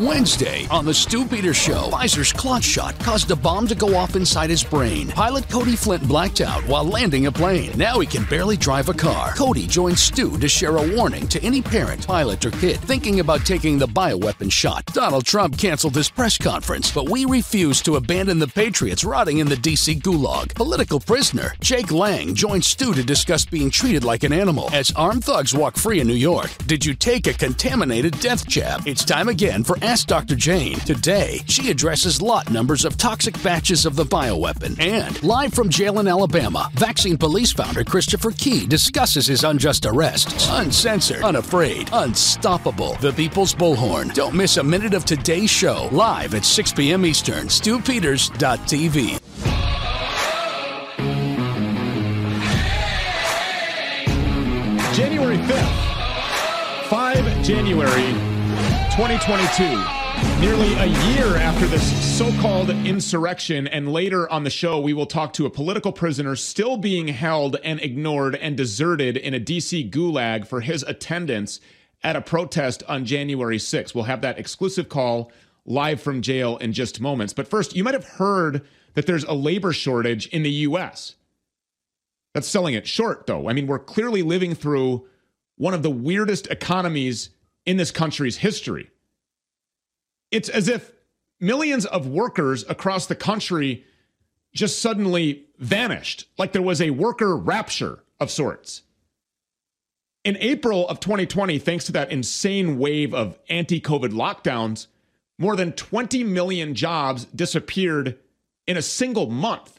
Wednesday on the Stu Peters Show, Pfizer's clot shot caused a bomb to go off inside his brain. Pilot Cody Flint blacked out while landing a plane. Now he can barely drive a car. Cody joins Stu to share a warning to any parent, pilot, or kid thinking about taking the bioweapon shot. Donald Trump canceled his press conference, but we refuse to abandon the patriots rotting in the D.C. gulag. Political prisoner Jake Lang joins Stu to discuss being treated like an animal as armed thugs walk free in New York. Did you take a contaminated death jab? It's time again for Ask Dr. Jane. Today, she addresses lot numbers of toxic batches of the bioweapon. And live from jail in Alabama, Vaccine Police founder Christopher Key discusses his unjust arrests. Uncensored, unafraid, unstoppable. The People's Bullhorn. Don't miss a minute of today's show. Live at 6 p.m. Eastern. StuPeters.tv. January 5th, 5 January 2022, nearly a year after this so-called insurrection, and later on the show, we will talk to a political prisoner still being held and ignored and deserted in a D.C. gulag for his attendance at a protest on January 6th. We'll have that exclusive call live from jail in just moments. But first, you might have heard that there's a labor shortage in the U.S. That's selling it short, though. I mean, we're clearly living through one of the weirdest economies in this country's history. It's as if millions of workers across the country just suddenly vanished, like there was a worker rapture of sorts. In April of 2020, thanks to that insane wave of anti-COVID lockdowns, more than 20 million jobs disappeared in a single month.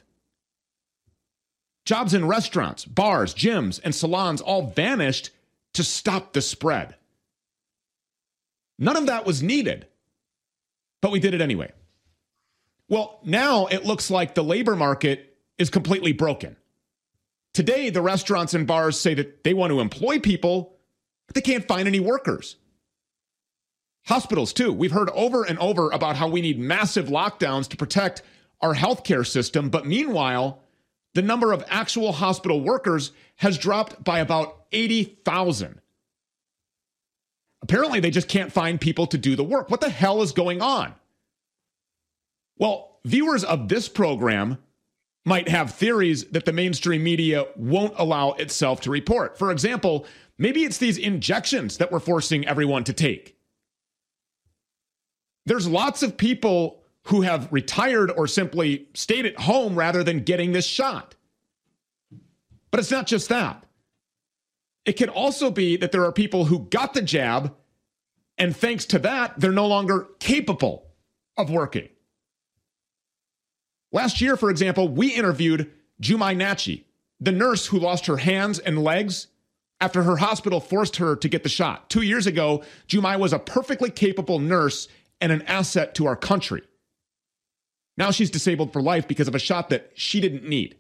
Jobs in restaurants, bars, gyms, and salons all vanished to stop the spread. None of that was needed, but we did it anyway. Well, now it looks like the labor market is completely broken. Today, the restaurants and bars say that they want to employ people, but they can't find any workers. Hospitals, too. We've heard over and over about how we need massive lockdowns to protect our healthcare system, but meanwhile, the number of actual hospital workers has dropped by about 80,000. Apparently, they just can't find people to do the work. What the hell is going on? Well, viewers of this program might have theories that the mainstream media won't allow itself to report. For example, maybe it's these injections that we're forcing everyone to take. There's lots of people who have retired or simply stayed at home rather than getting this shot. But it's not just that. It can also be that there are people who got the jab, and thanks to that, they're no longer capable of working. Last year, for example, we interviewed Jumai Nachi, the nurse who lost her hands and legs after her hospital forced her to get the shot. 2 years ago, Jumai was a perfectly capable nurse and an asset to our country. Now she's disabled for life because of a shot that she didn't need.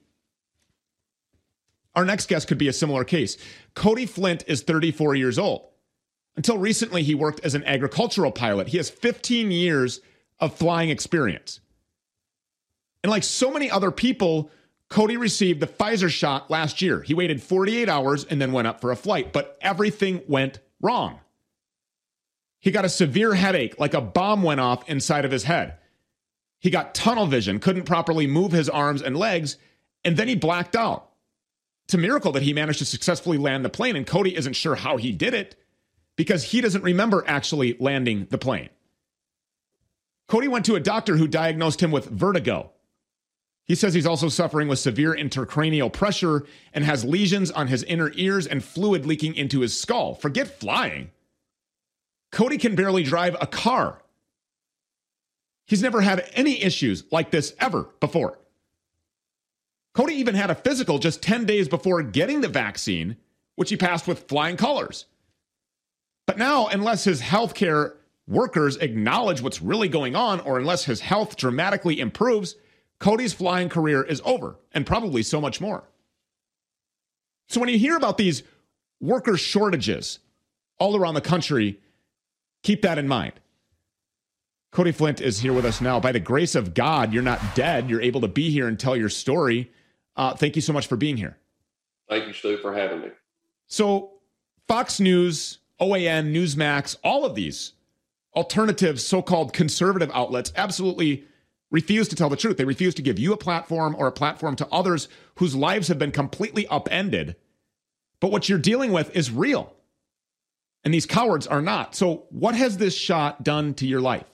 Our next guest could be a similar case. Cody Flint is 34 years old. Until recently, he worked as an agricultural pilot. He has 15 years of flying experience. And like so many other people, Cody received the Pfizer shot last year. He waited 48 hours and then went up for a flight, but everything went wrong. He got a severe headache, like a bomb went off inside of his head. He got tunnel vision, couldn't properly move his arms and legs, and then he blacked out. It's a miracle that he managed to successfully land the plane, and Cody isn't sure how he did it because he doesn't remember actually landing the plane. Cody went to a doctor who diagnosed him with vertigo. He says he's also suffering with severe intracranial pressure and has lesions on his inner ears and fluid leaking into his skull. Forget flying. Cody can barely drive a car. He's never had any issues like this ever before. Cody even had a physical just 10 days before getting the vaccine, which he passed with flying colors. But now, unless his healthcare workers acknowledge what's really going on, or unless his health dramatically improves, Cody's flying career is over, and probably so much more. So when you hear about these worker shortages all around the country, keep that in mind. Cody Flint is here with us now. By the grace of God, you're not dead. You're able to be here and tell your story. Thank you so much for being here. Thank you, Stu, for having me. So Fox News, OAN, Newsmax, all of these alternative, so-called conservative outlets absolutely refuse to tell the truth. They refuse to give you a platform or a platform to others whose lives have been completely upended. But what you're dealing with is real. And these cowards are not. So what has this shot done to your life?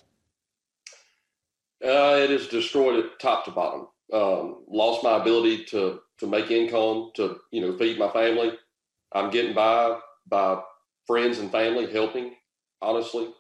It has destroyed it top to bottom. Lost my ability to make income, to, feed my family. I'm getting by friends and family helping, honestly.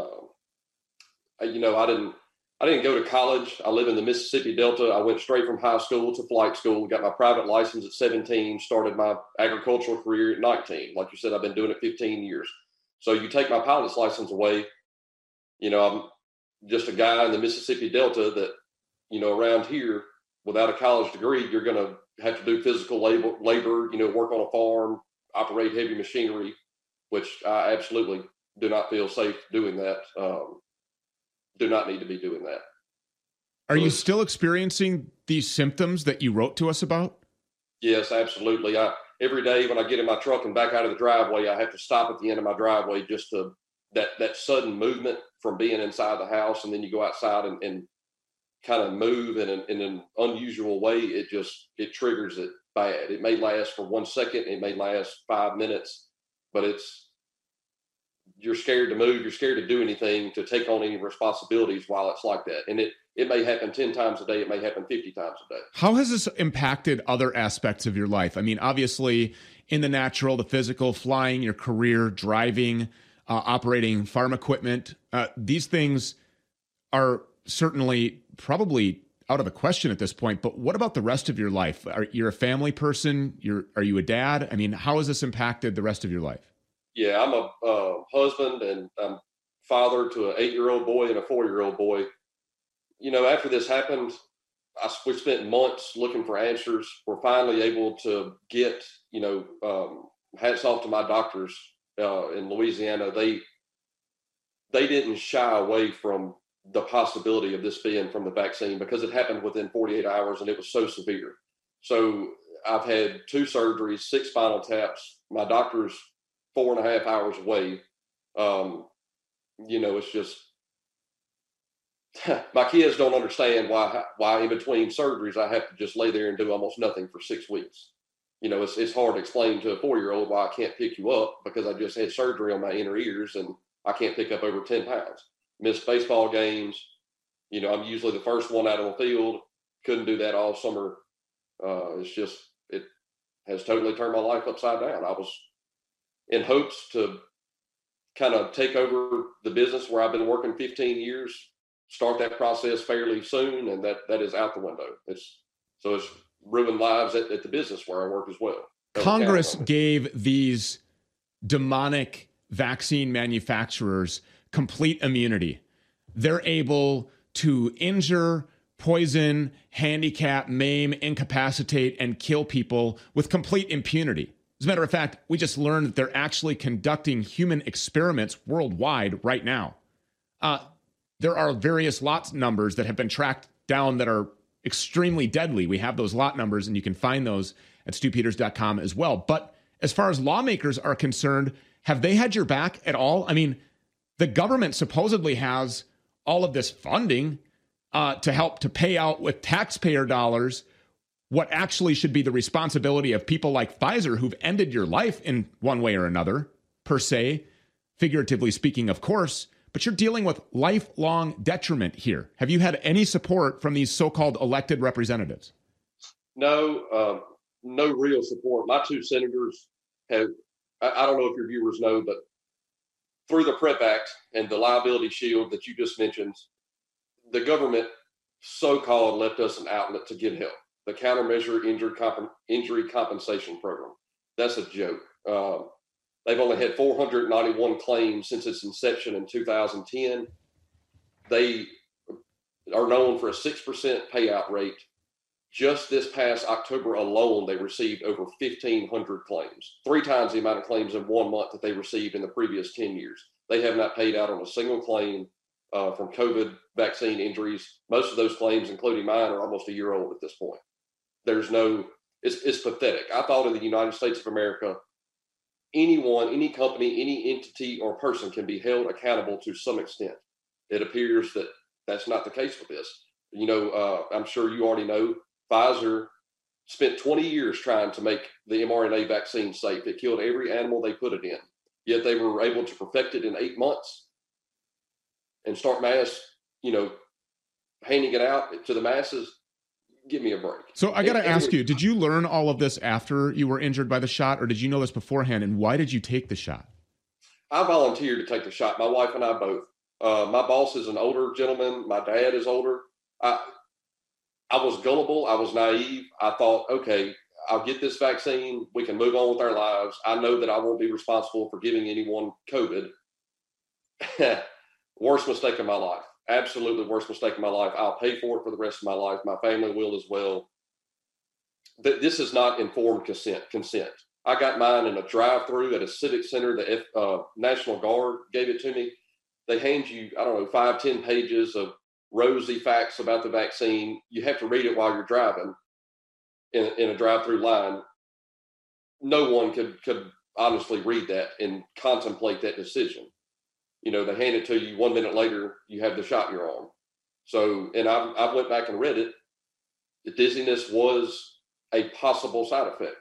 I didn't go to college. I live in the Mississippi Delta. I went straight from high school to flight school, got my private license at 17, started my agricultural career at 19. Like you said, I've been doing it 15 years. So you take my pilot's license away, I'm just a guy in the Mississippi Delta that, around here without a college degree, you're going to have to do physical labor, work on a farm, operate heavy machinery, which I absolutely do not feel safe doing that. Do not need to be doing that. Are you still experiencing these symptoms that you wrote to us about? Yes, absolutely. Every day when I get in my truck and back out of the driveway, I have to stop at the end of my driveway just to that sudden movement from being inside the house, and then you go outside and kind of move in an unusual way. It triggers it bad. It may last for 1 second, it may last 5 minutes, but you're scared to move, you're scared to do anything, to take on any responsibilities while it's like that. And it may happen 10 times a day, it may happen 50 times a day. How has this impacted other aspects of your life? I mean, obviously, in the natural, the physical, flying, your career, driving, operating farm equipment, these things are certainly probably out of the question at this point. But what about the rest of your life? You're a family person? Are you a dad? I mean, how has this impacted the rest of your life? Yeah, I'm a husband, and I'm father to an 8-year-old boy and a 4-year-old boy. After this happened, we spent months looking for answers. We're finally able to get, hats off to my doctors in Louisiana. They didn't shy away from the possibility of this being from the vaccine, because it happened within 48 hours and it was so severe. So I've had 2 surgeries, 6 spinal taps. My doctor's 4.5 hours away. It's just, my kids don't understand why in between surgeries I have to just lay there and do almost nothing for 6 weeks. It's hard to explain to a 4-year-old why I can't pick you up, because I just had surgery on my inner ears and I can't pick up over 10 pounds. Missed baseball games. I'm usually the first one out on the field. Couldn't do that all summer. It has totally turned my life upside down. I was in hopes to kind of take over the business where I've been working 15 years, start that process fairly soon, and that is out the window. It's ruined lives at the business where I work as well. Congress gave these demonic vaccine manufacturers complete immunity. They're able to injure, poison, handicap, maim, incapacitate, and kill people with complete impunity. As a matter of fact, we just learned that they're actually conducting human experiments worldwide right now. There are various lot numbers that have been tracked down that are extremely deadly. We have those lot numbers, and you can find those at stewpeters.com as well. But as far as lawmakers are concerned, have they had your back at all? I mean, the government supposedly has all of this funding to help to pay out with taxpayer dollars what actually should be the responsibility of people like Pfizer, who've ended your life in one way or another, per se, figuratively speaking, of course, but you're dealing with lifelong detriment here. Have you had any support from these so-called elected representatives? No, no real support. My 2 senators have, I don't know if your viewers know, but through the PrEP Act and the liability shield that you just mentioned, the government so-called left us an outlet to get help. The Countermeasure Injury Compensation Program. That's a joke. They've only had 491 claims since its inception in 2010. They are known for a 6% payout rate. Just this past October alone, they received over 1,500 claims, 3 times the amount of claims in 1 month that they received in the previous 10 years. They have not paid out on a single claim from COVID vaccine injuries. Most of those claims, including mine, are almost a year old at this point. It's pathetic. I thought in the United States of America, anyone, any company, any entity or person can be held accountable to some extent. It appears that that's not the case with this. I'm sure you already know Pfizer spent 20 years trying to make the mRNA vaccine safe. It killed every animal they put it in, yet they were able to perfect it in 8 months and start handing it out to the masses. Give me a break. So I got to ask you, did you learn all of this after you were injured by the shot, or did you know this beforehand? And why did you take the shot? I volunteered to take the shot. My wife and I both. My boss is an older gentleman. My dad is older. I was gullible. I was naive. I thought, okay, I'll get this vaccine. We can move on with our lives. I know that I won't be responsible for giving anyone COVID. Worst mistake of my life. Absolutely worst mistake of my life. I'll pay for it for the rest of my life. My family will as well. This is not informed consent. I got mine in a drive-through at a civic center. The National Guard gave it to me. They hand you, 5-10 pages of rosy facts about the vaccine. You have to read it while you're driving in a drive-through line. No one could honestly read that and contemplate that decision. They hand it to you 1 minute later, you have the shot you're on. So, and I went back and read it. The dizziness was a possible side effect.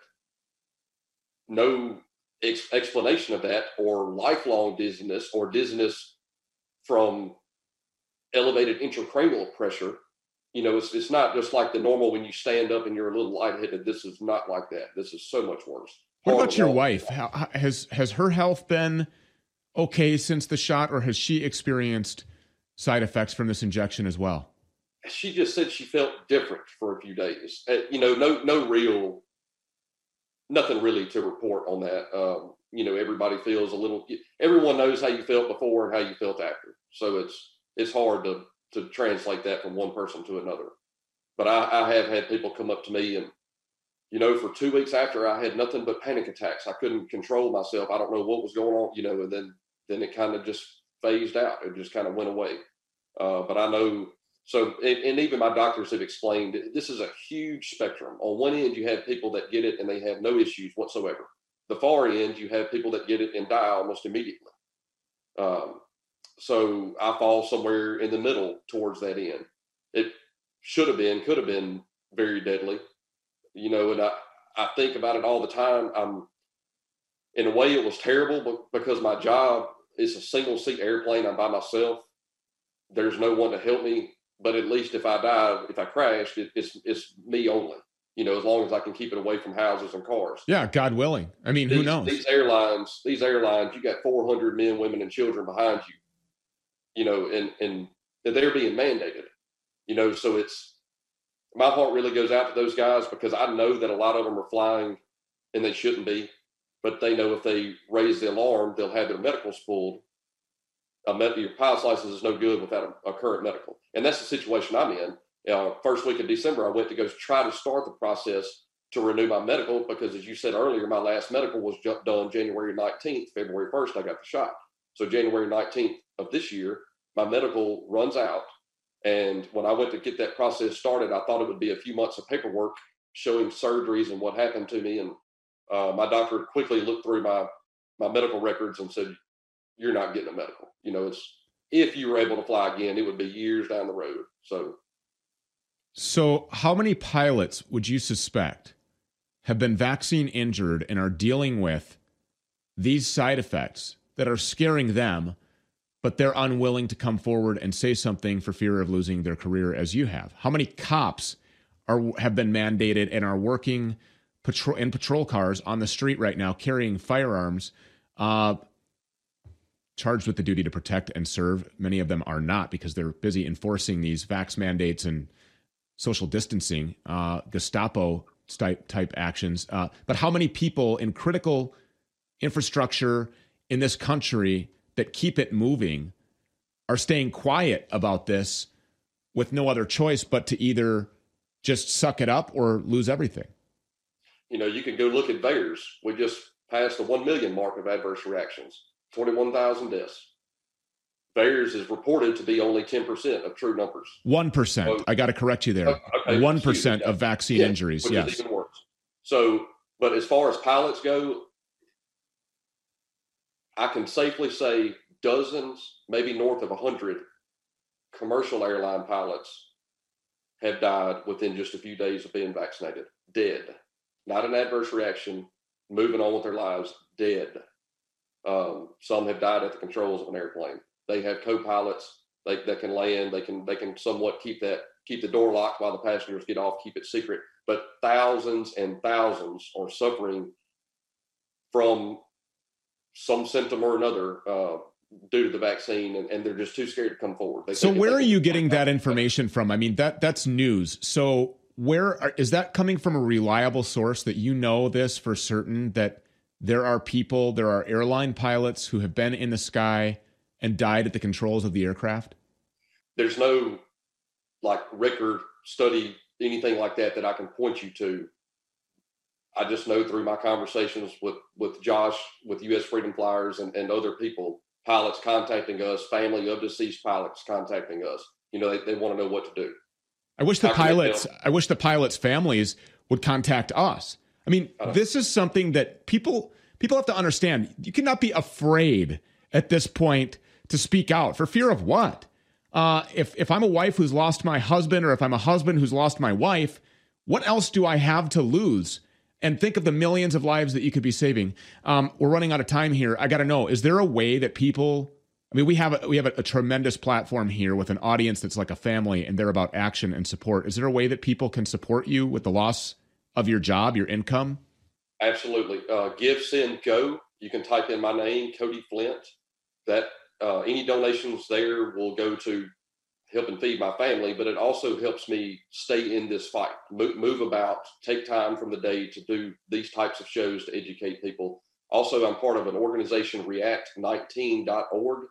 No explanation of that, or lifelong dizziness, or dizziness from elevated intracranial pressure. It's not just like the normal when you stand up and you're a little lightheaded. This is not like that. This is so much worse. What about your wife? How has her health been okay since the shot, or has she experienced side effects from this injection as well? She just said she felt different for a few days. Nothing really to report on that. Everybody feels everyone knows how you felt before and how you felt after. So it's hard to translate that from one person to another. But I have had people come up to me and, for 2 weeks after, I had nothing but panic attacks. I couldn't control myself. I don't know what was going on, and then it kind of just phased out. It just kind of went away. But I know, so, and even my doctors have explained, this is a huge spectrum. On one end, you have people that get it and they have no issues whatsoever. The far end, you have people that get it and die almost immediately. So I fall somewhere in the middle towards that end. It could have been very deadly, and I think about it all the time. In a way, it was terrible because my job is a single seat airplane. I'm by myself. There's no one to help me, but at least if I crashed, it's me only, as long as I can keep it away from houses and cars. Yeah. God willing. I mean, who knows? These airlines, you got 400 men, women, and children behind you. And they're being mandated, so it's, my heart really goes out to those guys, because I know that a lot of them are flying and they shouldn't be, but they know if they raise the alarm, they'll have their medicals pulled. Your pilot's license is no good without a current medical. And that's the situation I'm in. First week of December, I went to go try to start the process to renew my medical, because as you said earlier, my last medical was done January 19th, February 1st, I got the shot. So January 19th of this year, my medical runs out. And when I went to get that process started, I thought it would be a few months of paperwork showing surgeries and what happened to me. And my doctor quickly looked through my medical records and said, "You're not getting a medical. If you were able to fly again, it would be years down the road." So how many pilots would you suspect have been vaccine injured and are dealing with these side effects that are scaring them, but they're unwilling to come forward and say something for fear of losing their career as you have? How many cops have been mandated and are working in patrol cars on the street right now carrying firearms, charged with the duty to protect and serve? Many of them are not, because they're busy enforcing these vax mandates and social distancing, Gestapo type actions. But how many people in critical infrastructure in this country that keep it moving are staying quiet about this with no other choice but to either just suck it up or lose everything? You can go look at VAERS. We just passed the 1 million mark of adverse reactions, 21,000 deaths. VAERS is reported to be only 10% of true numbers. 1%. So, I got to correct you there. Okay, 1% of vaccine injuries. Which yes. is even worse. So, but as far as pilots go, I can safely say dozens, maybe north of 100 commercial airline pilots have died within just a few days of being vaccinated. Dead. Not an adverse reaction, moving on with their lives, dead. Some have died at the controls of an airplane. They have co-pilots that can land. They can somewhat keep the door locked while the passengers get off, keep it secret. But thousands and thousands are suffering from some symptom or another due to the vaccine, and they're just too scared to come forward. So where are you getting that information from? I mean, that's news. So is that coming from a reliable source that you know this for certain, that there are airline pilots who have been in the sky and died at the controls of the aircraft? There's no record study, anything like that I can point you to. I just know through my conversations with Josh, with U.S. Freedom Flyers and other people, pilots contacting us, family of deceased pilots contacting us. They want to know what to do. I wish the pilots' families would contact us. I mean, this is something that people have to understand. You cannot be afraid at this point to speak out. For fear of what? If I'm a wife who's lost my husband, or if I'm a husband who's lost my wife, what else do I have to lose? And think of the millions of lives that you could be saving. We're running out of time here. I got to know, is there a way that people, I mean, we have a tremendous platform here with an audience that's like a family, and they're about action and support. Is there a way that people can support you with the loss of your job, your income? Absolutely. Give, Send, Go. You can type in my name, Cody Flint. That any donations there will go to helping feed my family, but it also helps me stay in this fight, move about, take time from the day to do these types of shows to educate people. Also, I'm part of an organization, react19.org.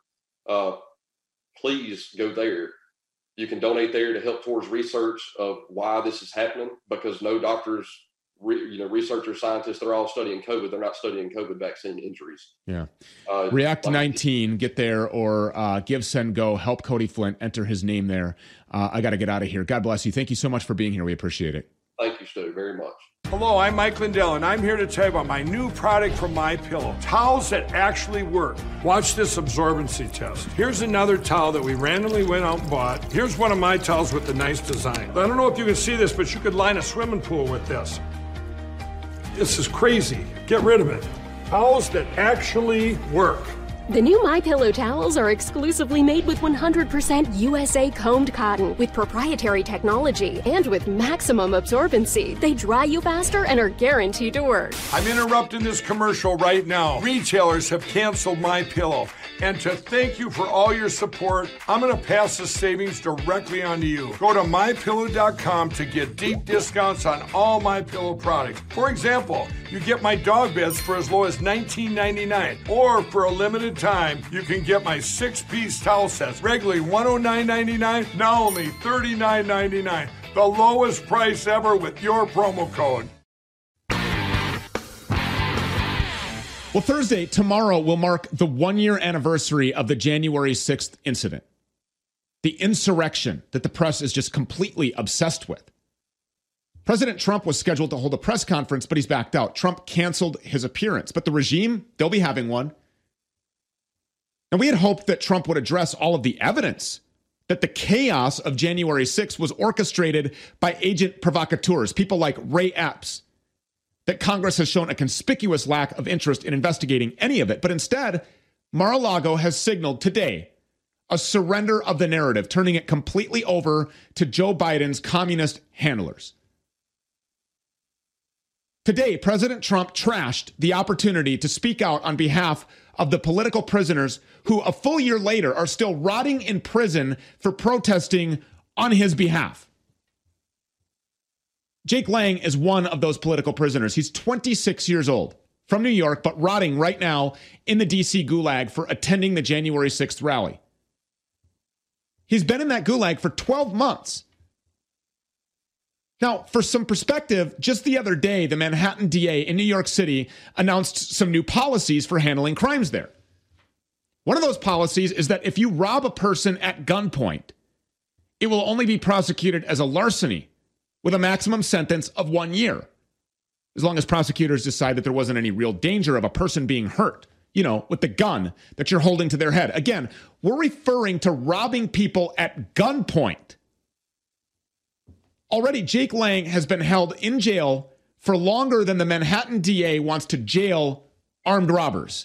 Please go there. You can donate there to help towards research of why this is happening, because no doctors, researchers, scientists, they're all studying COVID. They're not studying COVID vaccine injuries. Yeah. React19, get there, or Give, Send, Go, help Cody Flint, enter his name there. I got to get out of here. God bless you. Thank you so much for being here. We appreciate it. Thank you, Stu, very much. Hello, I'm Mike Lindell, and I'm here to tell you about my new product from MyPillow, towels that actually work. Watch this absorbency test. Here's another towel that we randomly went out and bought. Here's one of my towels with the nice design. I don't know if you can see this, but you could line a swimming pool with this. This is crazy. Get rid of it. Towels that actually work. The new MyPillow towels are exclusively made with 100% USA combed cotton with proprietary technology and with maximum absorbency. They dry you faster and are guaranteed to work. I'm interrupting this commercial right now. Retailers have canceled MyPillow. And to thank you for all your support, I'm going to pass the savings directly on to you. Go to MyPillow.com to get deep discounts on all MyPillow products. For example, you get my dog beds for as low as $19.99. Or for a limited time, you can get my 6-piece towel sets, regularly $109.99, now only $39.99. The lowest price ever with your promo code. Well, Thursday, tomorrow, will mark the 1-year anniversary of the January 6th incident. The insurrection that the press is just completely obsessed with. President Trump was scheduled to hold a press conference, but he's backed out. Trump canceled his appearance, but the regime, they'll be having one. And we had hoped that Trump would address all of the evidence that the chaos of January 6th was orchestrated by agent provocateurs, people like Ray Epps, that Congress has shown a conspicuous lack of interest in investigating any of it. But instead, Mar-a-Lago has signaled today a surrender of the narrative, turning it completely over to Joe Biden's communist handlers. Today, President Trump trashed the opportunity to speak out on behalf of the political prisoners who a full year later are still rotting in prison for protesting on his behalf. Jake Lang is one of those political prisoners. He's 26 years old, from New York, but rotting right now in the D.C. gulag for attending the January 6th rally. He's been in that gulag for 12 months. Now, for some perspective, just the other day, the Manhattan DA in New York City announced some new policies for handling crimes there. One of those policies is that if you rob a person at gunpoint, it will only be prosecuted as a larceny with a maximum sentence of 1 year, as long as prosecutors decide that there wasn't any real danger of a person being hurt with the gun that you're holding to their head. Again, we're referring to robbing people at gunpoint. Already, Jake Lang has been held in jail for longer than the Manhattan DA wants to jail armed robbers.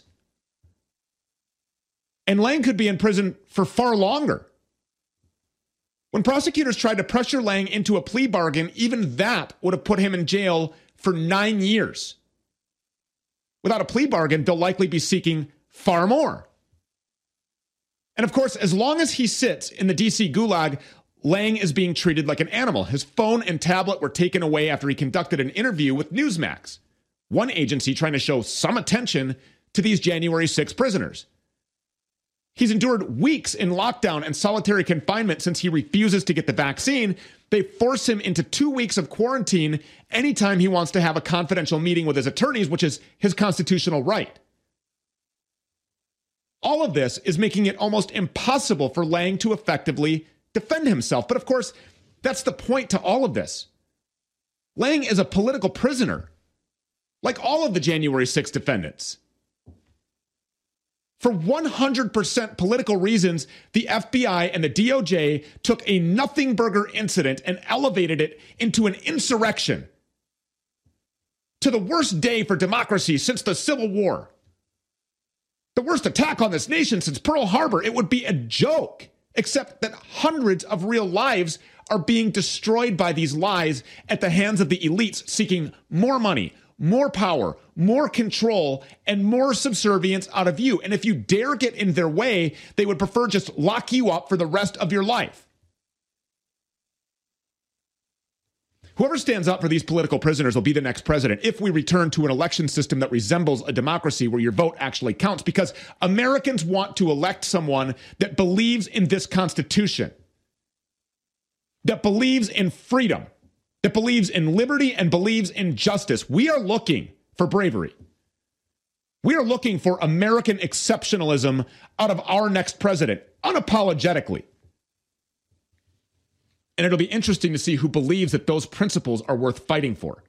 And Lang could be in prison for far longer. When prosecutors tried to pressure Lang into a plea bargain, even that would have put him in jail for 9 years. Without a plea bargain, they'll likely be seeking far more. And of course, as long as he sits in the DC gulag, Lang is being treated like an animal. His phone and tablet were taken away after he conducted an interview with Newsmax, one agency trying to show some attention to these January 6 prisoners. He's endured weeks in lockdown and solitary confinement since he refuses to get the vaccine. They force him into 2 weeks of quarantine anytime he wants to have a confidential meeting with his attorneys, which is his constitutional right. All of this is making it almost impossible for Lang to effectively defend himself. But of course, that's the point to all of this. Lang is a political prisoner, like all of the January 6 defendants. For 100% political reasons, the FBI and the DOJ took a nothing burger incident and elevated it into an insurrection. To the worst day for democracy since the Civil War. The worst attack on this nation since Pearl Harbor. It would be a joke, except that hundreds of real lives are being destroyed by these lies at the hands of the elites seeking more money, more power, more control, and more subservience out of you. And if you dare get in their way, they would prefer just lock you up for the rest of your life. Whoever stands up for these political prisoners will be the next president if we return to an election system that resembles a democracy where your vote actually counts, because Americans want to elect someone that believes in this Constitution, that believes in freedom, that believes in liberty and believes in justice. We are looking for bravery. We are looking for American exceptionalism out of our next president, unapologetically. And it'll be interesting to see who believes that those principles are worth fighting for.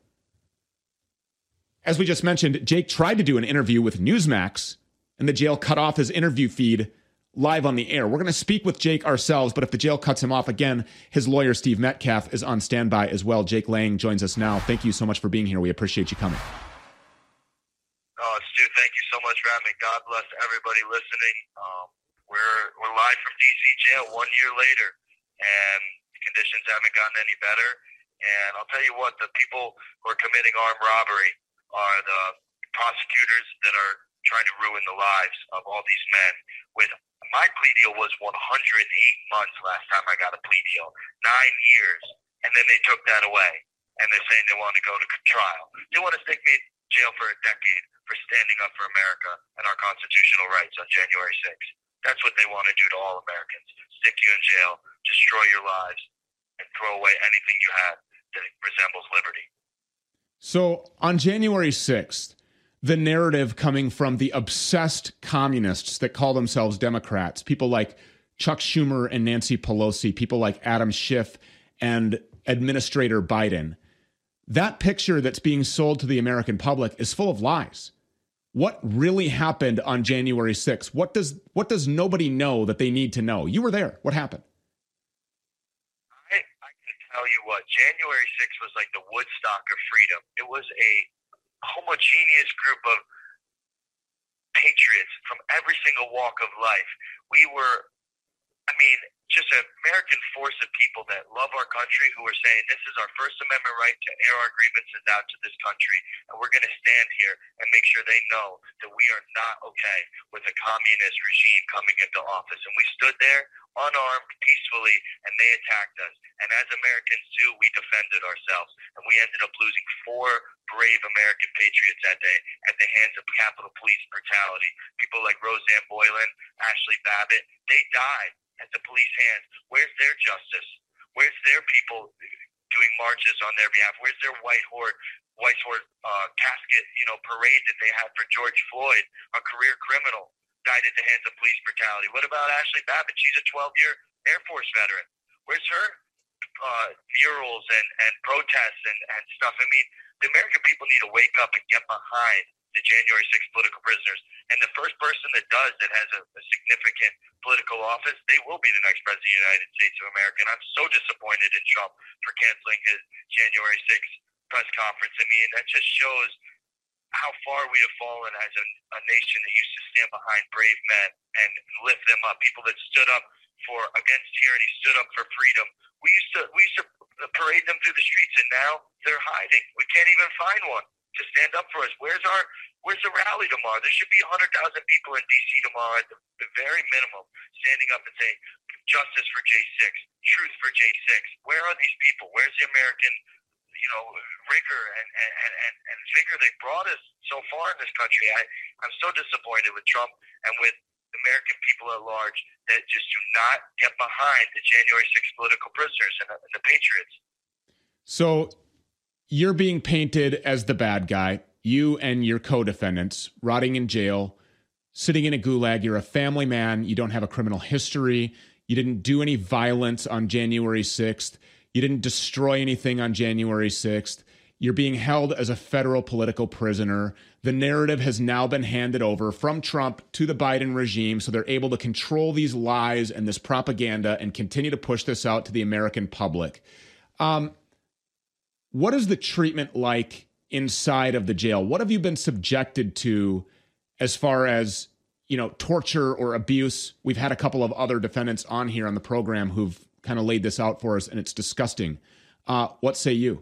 As we just mentioned, Jake tried to do an interview with Newsmax, and the jail cut off his interview feed live on the air. We're going to speak with Jake ourselves, but if the jail cuts him off again, his lawyer, Steve Metcalf, is on standby as well. Jake Lang joins us now. Thank you so much for being here. We appreciate you coming. Oh, Stu, thank you so much for having me. God bless everybody listening. We're live from DC jail 1 year later, and the conditions haven't gotten any better. And I'll tell you what, the people who are committing armed robbery are the prosecutors that are trying to ruin the lives of all these men. With my plea deal was 108 months last time I got a plea deal, 9 years, and then they took that away, and they're saying they want to go to trial. They want to stick me in jail for a decade for standing up for America and our constitutional rights on January 6th. That's what they want to do to all Americans. Stick you in jail, destroy your lives, and throw away anything you had that resembles liberty. So on January 6th, the narrative coming from the obsessed communists that call themselves Democrats, people like Chuck Schumer and Nancy Pelosi, people like Adam Schiff and Administrator Biden, that picture that's being sold to the American public is full of lies. What really happened on January 6th? What does nobody know that they need to know? You were there. What happened? I can tell you what, January 6th was like the Woodstock of freedom. It was a homogeneous group of patriots from every single walk of life. We were, just an American force of people that love our country, who are saying this is our First Amendment right to air our grievances out to this country, and we're going to stand here and make sure they know that we are not okay with a communist regime coming into office. And we stood there unarmed, peacefully, and they attacked us. And as Americans do, we defended ourselves, and we ended up losing 4 brave American patriots that day at the hands of Capitol Police brutality. People like Roseanne Boylan, Ashley Babbitt, they died at the police hands. Where's their justice? Where's their people doing marches on their behalf? Where's their White Horse casket, parade that they had for George Floyd, a career criminal, died at the hands of police brutality? What about Ashley Babbitt? She's a 12-year Air Force veteran. Where's her murals and protests and stuff? The American people need to wake up and get behind the January 6th political prisoners. And the first person that does, that has a significant political office, they will be the next president of the United States of America. And I'm so disappointed in Trump for canceling his January 6th press conference. I mean, that just shows how far we have fallen as a nation that used to stand behind brave men and lift them up, people that stood up for against tyranny, stood up for freedom. We used to parade them through the streets, and now they're hiding. We can't even find one to stand up for us. Where's the rally tomorrow? There should be 100,000 people in D.C. tomorrow at the very minimum, standing up and saying, justice for J6, truth for J6. Where are these people? Where's the American, rigor and vigor they brought us so far in this country? I'm so disappointed with Trump and with American people at large that just do not get behind the January 6th political prisoners and the patriots. So you're being painted as the bad guy, you and your co-defendants rotting in jail, sitting in a gulag. You're a family man. You don't have a criminal history. You didn't do any violence on January 6th. You didn't destroy anything on January 6th. You're being held as a federal political prisoner. The narrative has now been handed over from Trump to the Biden regime, so they're able to control these lies and this propaganda and continue to push this out to the American public. What is the treatment like inside of the jail? What have you been subjected to as far as, torture or abuse? We've had a couple of other defendants on here on the program who've kind of laid this out for us, and it's disgusting. What say you?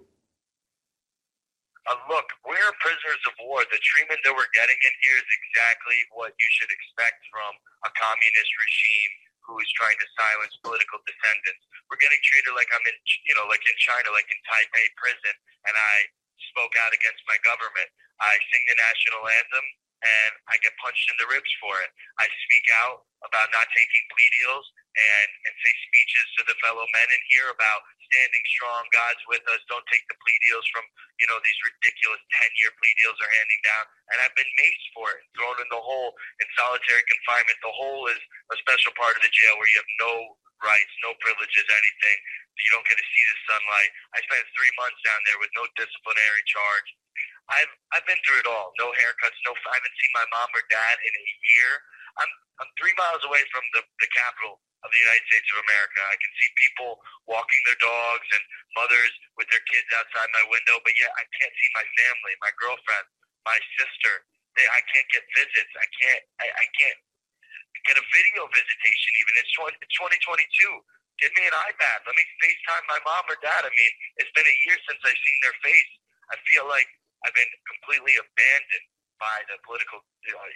Look, we're prisoners of war. The treatment that we're getting in here is exactly what you should expect from a communist regime who is trying to silence political descendants. We're getting treated like I'm in, like in China, like in Taipei prison, and I spoke out against my government. I sing the national anthem, and I get punched in the ribs for it. I speak out about not taking plea deals and say speeches to the fellow men in here about standing strong, God's with us, don't take the plea deals from, these ridiculous 10-year plea deals are handing down. And I've been maced for it, thrown in the hole in solitary confinement. The hole is a special part of the jail where you have no rights, no privileges, anything. You don't get to see the sunlight. I spent 3 months down there with no disciplinary charge. I've been through it all. No haircuts, I haven't seen my mom or dad in a year. I'm 3 miles away from the capital of the United States of America. I can see people walking their dogs and mothers with their kids outside my window, but yet I can't see my family, my girlfriend, my sister. I can't get visits. I can't get a video visitation even. It's 2022. Give me an iPad. Let me FaceTime my mom or dad. I mean, it's been a year since I've seen their face. I feel like I've been completely abandoned by the political,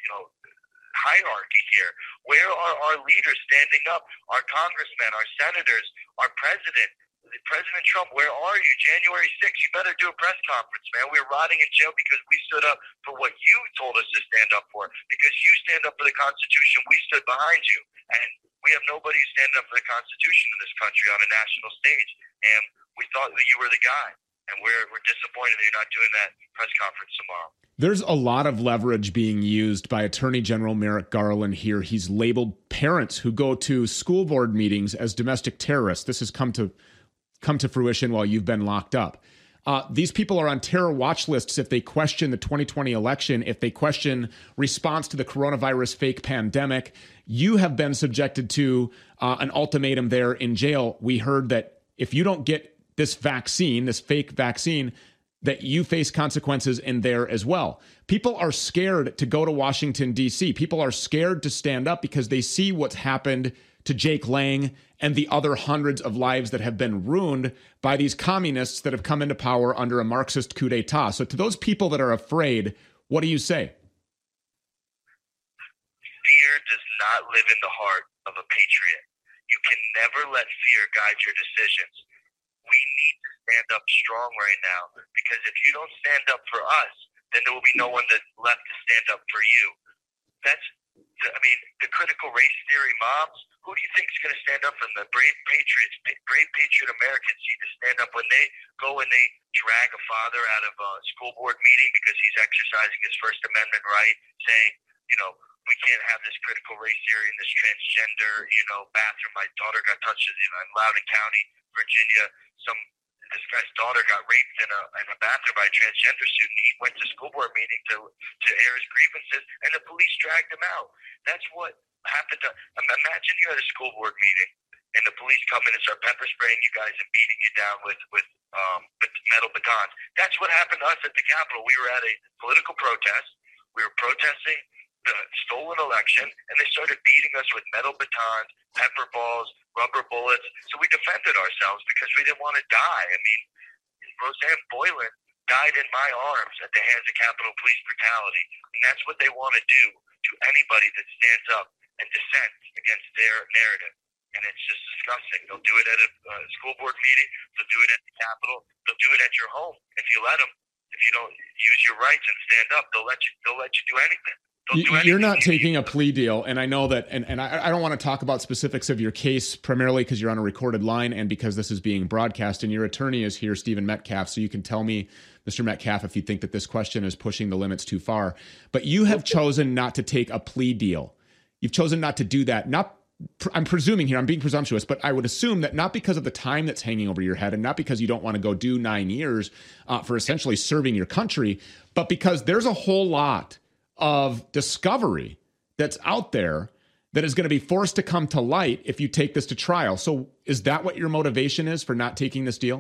hierarchy here. Where are our leaders standing up? Our congressmen, our senators, our president, President Trump, where are you? January 6th, you better do a press conference, man. We're rotting in jail because we stood up for what you told us to stand up for. Because you stand up for the Constitution, we stood behind you. And we have nobody who stands up for the Constitution in this country on a national stage. And we thought that you were the guy. And we're disappointed that you're not doing that press conference tomorrow. There's a lot of leverage being used by Attorney General Merrick Garland here. He's labeled parents who go to school board meetings as domestic terrorists. This has come to fruition while you've been locked up. These people are on terror watch lists if they question the 2020 election, if they question response to the coronavirus fake pandemic. You have been subjected to an ultimatum there in jail. We heard that if you don't get this vaccine, this fake vaccine, that you face consequences in there as well. People are scared to go to Washington, D.C. People are scared to stand up because they see what's happened to Jake Lang and the other hundreds of lives that have been ruined by these communists that have come into power under a Marxist coup d'etat. So to those people that are afraid, what do you say? Fear does not live in the heart of a patriot. You can never let fear guide your decisions. We need to stand up strong right now, because if you don't stand up for us, then there will be no one left to stand up for you. The critical race theory mobs, who do you think is going to stand up for them? The brave patriots, brave patriot Americans need to stand up when they go and they drag a father out of a school board meeting because he's exercising his First Amendment right, saying, we can't have this critical race theory in this transgender, bathroom. My daughter got touched in Loudoun County, Virginia. Some this guy's daughter got raped in a bathroom by a transgender student. He went to school board meeting to air his grievances, and the police dragged him out. That's what happened to. Imagine you at a school board meeting, and the police come in and start pepper spraying you guys and beating you down with metal batons. That's what happened to us at the Capitol. We were at a political protest. We were protesting the stolen election, and they started beating us with metal batons, pepper balls, rubber bullets. So we defended ourselves because we didn't want to die. I mean, Roseanne Boylan died in my arms at the hands of Capitol Police brutality, and that's what they want to do to anybody that stands up and dissents against their narrative. And it's just disgusting. They'll do it at a school board meeting. They'll do it at the Capitol. They'll do it at your home if you let them. If you don't use your rights and stand up, they'll let you do anything. You're not taking a plea deal, and I know that, and I don't want to talk about specifics of your case, primarily because you're on a recorded line and because this is being broadcast, and your attorney is here, Stephen Metcalf, so you can tell me, Mr. Metcalf, if you think that this question is pushing the limits too far. But you have chosen not to take a plea deal. You've chosen not to do that. I'm presuming here, I'm being presumptuous, but I would assume that not because of the time that's hanging over your head and not because you don't want to go do 9 years for essentially serving your country, but because there's a whole lot of discovery that's out there that is going to be forced to come to light if you take this to trial. So is that what your motivation is for not taking this deal?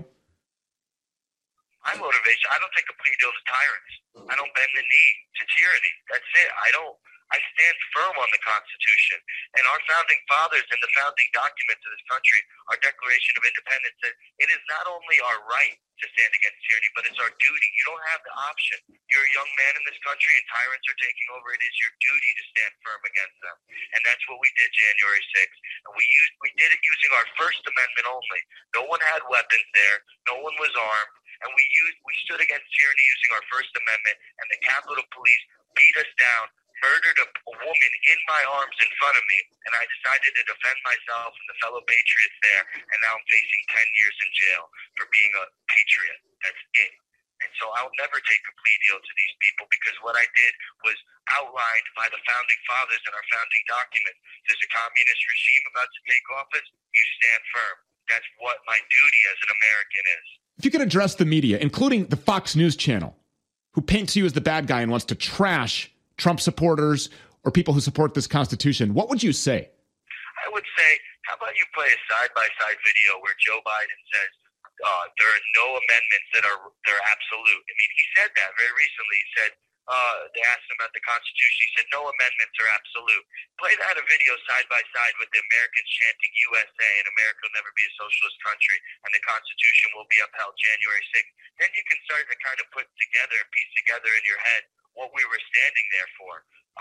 My motivation, I don't take a plea deal to tyrants. I don't bend the knee to tyranny. That's it. I stand firm on the Constitution. And our founding fathers and the founding documents of this country, our Declaration of Independence, says it is not only our right to stand against tyranny, but it's our duty. You don't have the option. You're a young man in this country and tyrants are taking over. It is your duty to stand firm against them. And that's what we did January 6th. And we did it using our First Amendment only. No one had weapons there. No one was armed. And we stood against tyranny using our First Amendment, and the Capitol Police beat us down, murdered a woman in my arms in front of me, and I decided to defend myself and the fellow patriots there, and now I'm facing 10 years in jail for being a patriot. That's it. And so I'll never take a plea deal to these people because what I did was outlined by the founding fathers in our founding documents. There's a communist regime about to take office, you stand firm. That's what my duty as an American is. If you could address the media, including the Fox News channel, who paints you as the bad guy and wants to trash Trump supporters or people who support this Constitution, what would you say? I would say, how about you play a side-by-side video where Joe Biden says there are no amendments they're absolute. I mean, he said that very recently. He said, they asked him about the Constitution. He said, no amendments are absolute. Play that a video side-by-side with the Americans chanting USA and America will never be a socialist country and the Constitution will be upheld January 6th. Then you can start to kind of put together and piece together in your head what we were standing there for.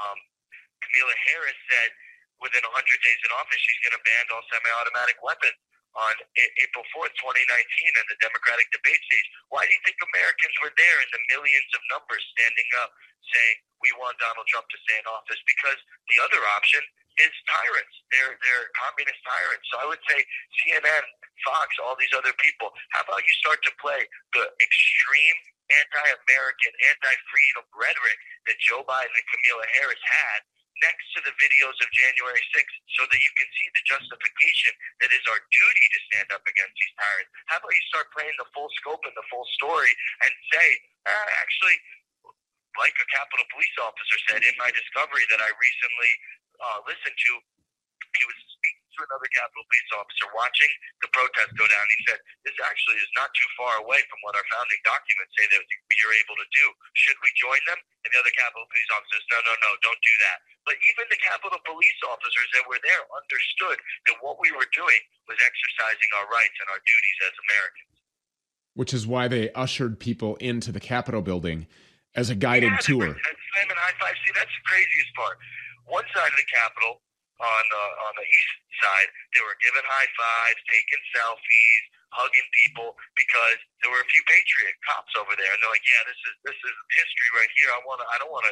Kamala Harris said within 100 days in office, she's going to ban all semi-automatic weapons on April 4th, 2019, at the Democratic debate stage. Why do you think Americans were there in the millions of numbers standing up saying, we want Donald Trump to stay in office? Because the other option is tyrants. They're communist tyrants. So I would say CNN, Fox, all these other people, how about you start to play the extreme anti-American, anti-freedom rhetoric that Joe Biden and Kamala Harris had next to the videos of January 6th so that you can see the justification that is our duty to stand up against these tyrants. How about you start playing the full scope and the full story and say, actually, like a Capitol Police officer said in my discovery that I recently listened to, he was speaking to another Capitol Police officer watching the protest go down. He said, this actually is not too far away from what our founding documents say that you're able to do. Should we join them? And the other Capitol Police officers, no, don't do that. But even the Capitol Police officers that were there understood that what we were doing was exercising our rights and our duties as Americans. Which is why they ushered people into the Capitol building as a guided tour. Simon high five. See, that's the craziest part. One side of the Capitol, on the east side, they were giving high fives, taking selfies, hugging people because there were a few patriot cops over there, and they're like, "Yeah, this is history right here. I don't want to,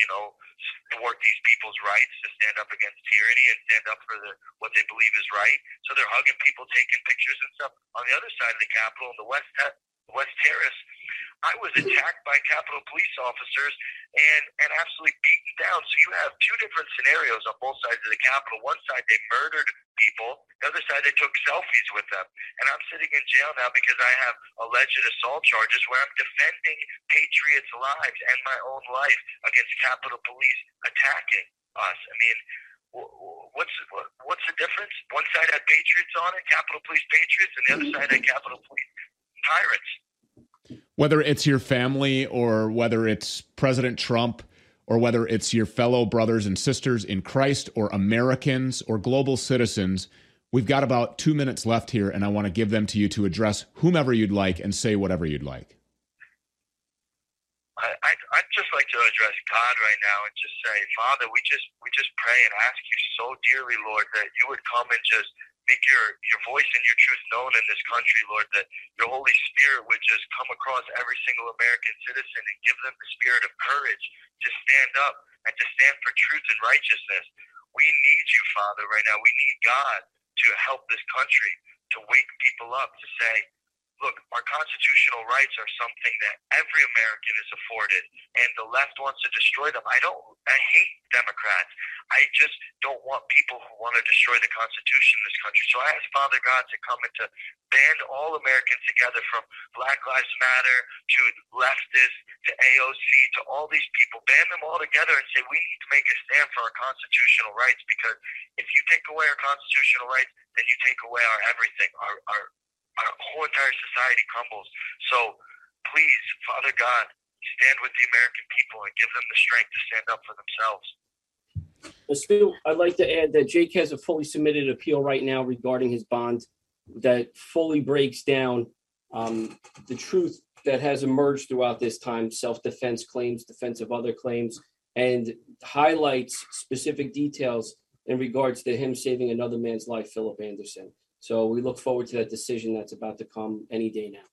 thwart these people's rights to stand up against tyranny and stand up for what they believe is right." So they're hugging people, taking pictures and stuff. On the other side of the Capitol, on the West Terrace, I was attacked by Capitol Police officers and absolutely beaten down. So you have two different scenarios on both sides of the Capitol. One side, they murdered people. The other side, they took selfies with them. And I'm sitting in jail now because I have alleged assault charges where I'm defending patriots' lives and my own life against Capitol Police attacking us. I mean, what's the difference? One side had patriots on it, Capitol Police patriots, and the other side had Capitol Police tyrants. Whether it's your family or whether it's President Trump or whether it's your fellow brothers and sisters in Christ or Americans or global citizens, we've got about 2 minutes left here, and I want to give them to you to address whomever you'd like and say whatever you'd like. I'd just like to address God right now and just say, Father, we just pray and ask you so dearly, Lord, that you would come and just make your voice and your truth known in this country, Lord, that your Holy Spirit would just come across every single American citizen and give them the spirit of courage to stand up and to stand for truth and righteousness. We need you, Father, right now. We need God to help this country, to wake people up, to say, look, our constitutional rights are something that every American is afforded, and the left wants to destroy them. I hate Democrats. I just don't want people who want to destroy the Constitution in this country. So I ask Father God to come and to band all Americans together, from Black Lives Matter to leftists to AOC to all these people. Band them all together and say we need to make a stand for our constitutional rights, because if you take away our constitutional rights, then you take away our everything. Our whole entire society crumbles. So please, Father God, stand with the American people and give them the strength to stand up for themselves. Stu, I'd like to add that Jake has a fully submitted appeal right now regarding his bond that fully breaks down the truth that has emerged throughout this time, self-defense claims, defense of other claims, and highlights specific details in regards to him saving another man's life, Philip Anderson. So we look forward to that decision that's about to come any day now.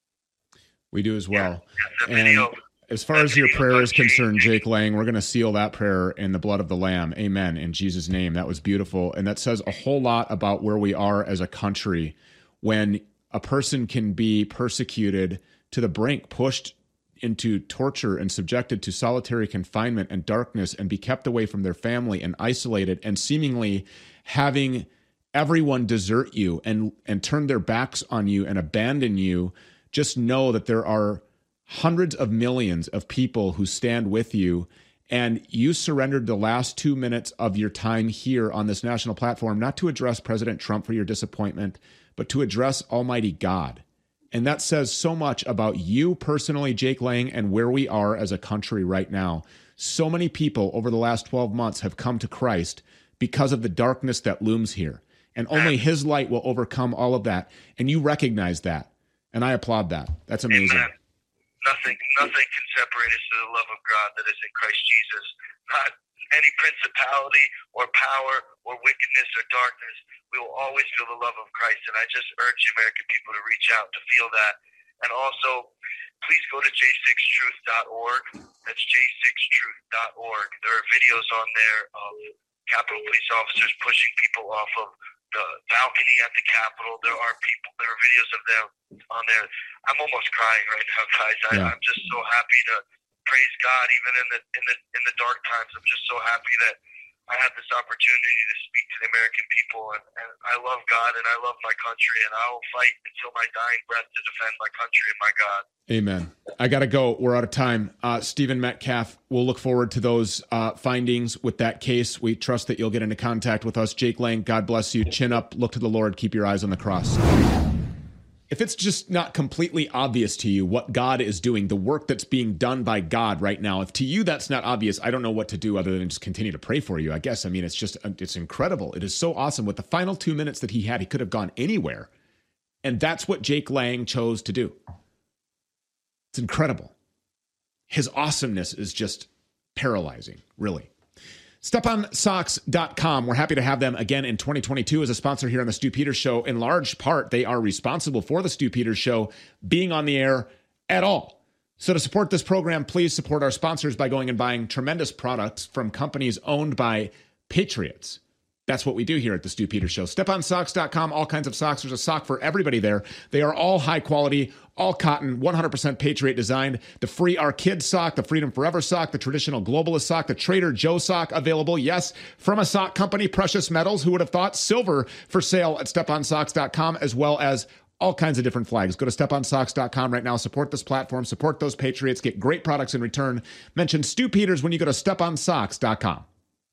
We do as well. Yeah, and as far as your prayer is concerned, Jake Lang, we're going to seal that prayer in the blood of the Lamb. Amen. In Jesus' name. That was beautiful. And that says a whole lot about where we are as a country when a person can be persecuted to the brink, pushed into torture and subjected to solitary confinement and darkness, and be kept away from their family and isolated, and seemingly having everyone desert you and turn their backs on you and abandon you. Just know that there are hundreds of millions of people who stand with you, and you surrendered the last 2 minutes of your time here on this national platform, not to address President Trump for your disappointment, but to address Almighty God. And that says so much about you personally, Jake Lang, and where we are as a country right now. So many people over the last 12 months have come to Christ because of the darkness that looms here. And only his light will overcome all of that. And you recognize that. And I applaud that. That's amazing. Amen. Nothing can separate us to the love of God that is in Christ Jesus. Not any principality or power or wickedness or darkness. We will always feel the love of Christ. And I just urge the American people to reach out to feel that. And also, please go to j6truth.org. That's j6truth.org. There are videos on there of Capitol Police officers pushing people off of the balcony at the Capitol. There are videos of them on there. I'm almost crying right now, guys. I'm just so happy to praise God, even in the dark times. I'm just so happy that I have this opportunity to speak to the American people, and I love God and I love my country, and I will fight until my dying breath to defend my country and my God. Amen. I got to go. We're out of time. Stephen Metcalf, we'll look forward to those findings with that case. We trust that you'll get into contact with us. Jake Lang, God bless you. Chin up, look to the Lord, keep your eyes on the cross. If it's just not completely obvious to you what God is doing, the work that's being done by God right now, if to you that's not obvious, I don't know what to do other than just continue to pray for you, I guess. I mean, it's incredible. It is so awesome. With the final 2 minutes that he had, he could have gone anywhere. And that's what Jake Lang chose to do. It's incredible. His awesomeness is just paralyzing, really. StepOnSocks.com. We're happy to have them again in 2022 as a sponsor here on the Stu Peters Show. In large part, they are responsible for the Stu Peters Show being on the air at all. So to support this program, please support our sponsors by going and buying tremendous products from companies owned by patriots. That's what we do here at the Stu Peters Show. StepOnSocks.com, all kinds of socks. There's a sock for everybody there. They are all high quality, all cotton, 100% Patriot designed. The free Our Kids sock, the Freedom Forever sock, the traditional Globalist sock, the Trader Joe sock available, yes, from a sock company, Precious Metals. Who would have thought? Silver for sale at StepOnSocks.com, as well as all kinds of different flags. Go to StepOnSocks.com right now. Support this platform. Support those Patriots. Get great products in return. Mention Stu Peters when you go to StepOnSocks.com.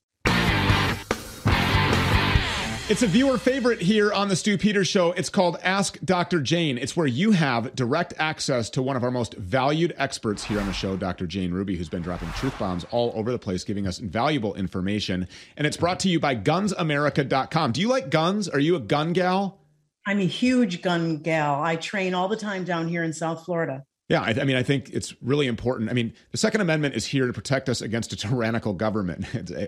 It's a viewer favorite here on the Stu Peters Show. It's called Ask Dr. Jane. It's where you have direct access to one of our most valued experts here on the show, Dr. Jane Ruby, who's been dropping truth bombs all over the place, giving us invaluable information. And it's brought to you by GunsAmerica.com. Do you like guns? Are you a gun gal? I'm a huge gun gal. I train all the time down here in South Florida. Yeah, I mean, I think it's really important. I mean, the Second Amendment is here to protect us against a tyrannical government.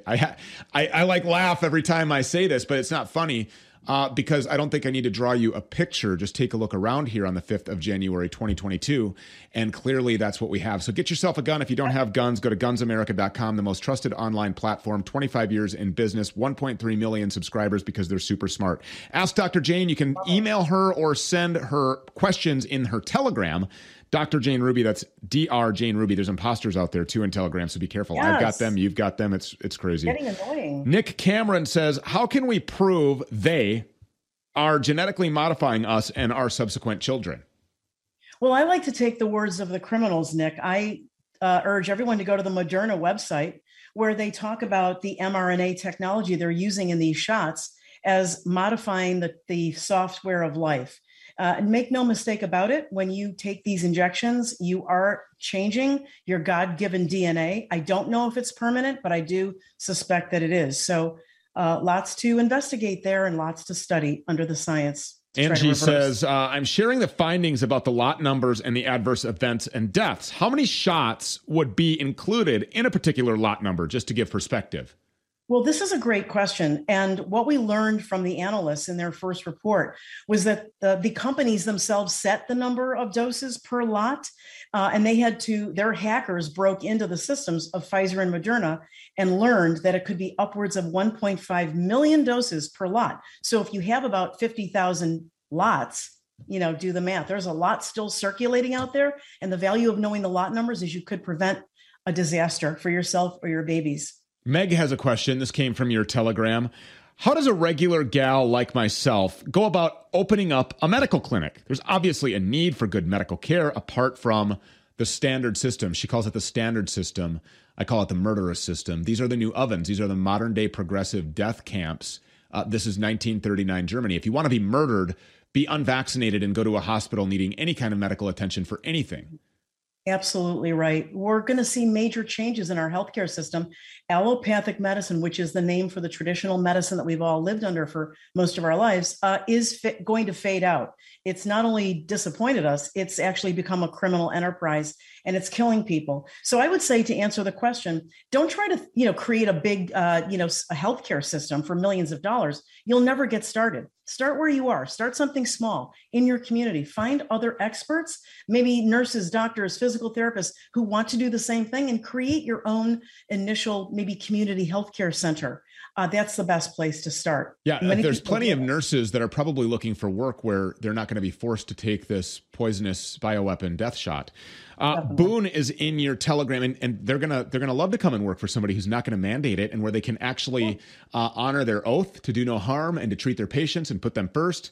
I like laugh every time I say this, but it's not funny because I don't think I need to draw you a picture. Just take a look around here on the 5th of January, 2022, and clearly that's what we have. So get yourself a gun. If you don't have guns, go to GunsAmerica.com, the most trusted online platform, 25 years in business, 1.3 million subscribers because they're super smart. Ask Dr. Jane. You can email her or send her questions in her Telegram. Dr. Jane Ruby, that's Dr. Jane Ruby. There's imposters out there too in Telegram, so be careful. Yes. I've got them, you've got them. It's crazy. Getting annoying. Nick Cameron says, how can we prove they are genetically modifying us and our subsequent children? Well, I like to take the words of the criminals, Nick. I urge everyone to go to the Moderna website where they talk about the mRNA technology they're using in these shots as modifying the software of life. And make no mistake about it, when you take these injections, you are changing your God-given DNA. I don't know if it's permanent, but I do suspect that it is. So lots to investigate there and lots to study under the science. Angie says, I'm sharing the findings about the lot numbers and the adverse events and deaths. How many shots would be included in a particular lot number, just to give perspective? Well, this is a great question. And what we learned from the analysts in their first report was that the companies themselves set the number of doses per lot. And their hackers broke into the systems of Pfizer and Moderna and learned that it could be upwards of 1.5 million doses per lot. So if you have about 50,000 lots, do the math. There's a lot still circulating out there. And the value of knowing the lot numbers is you could prevent a disaster for yourself or your babies. Meg has a question. This came from your Telegram. How does a regular gal like myself go about opening up a medical clinic? There's obviously a need for good medical care apart from the standard system. She calls it the standard system. I call it the murderous system. These are the new ovens. These are the modern day progressive death camps. This is 1939 Germany. If you want to be murdered, be unvaccinated and go to a hospital needing any kind of medical attention for anything. Absolutely right. We're going to see major changes in our healthcare system. Allopathic medicine, which is the name for the traditional medicine that we've all lived under for most of our lives, is going to fade out. It's not only disappointed us, it's actually become a criminal enterprise and it's killing people. So I would say, to answer the question, don't try to, create a big, a healthcare system for millions of dollars. You'll never get started. Start where you are. Start something small in your community. Find other experts, maybe nurses, doctors, physical therapists who want to do the same thing, and create your own initial, maybe community healthcare center. That's the best place to start. Yeah, there's plenty of nurses that are probably looking for work where they're not going to be forced to take this poisonous bioweapon death shot. Boone is in your Telegram, and they're gonna love to come and work for somebody who's not going to mandate it, and where they can actually honor their oath to do no harm and to treat their patients and put them first.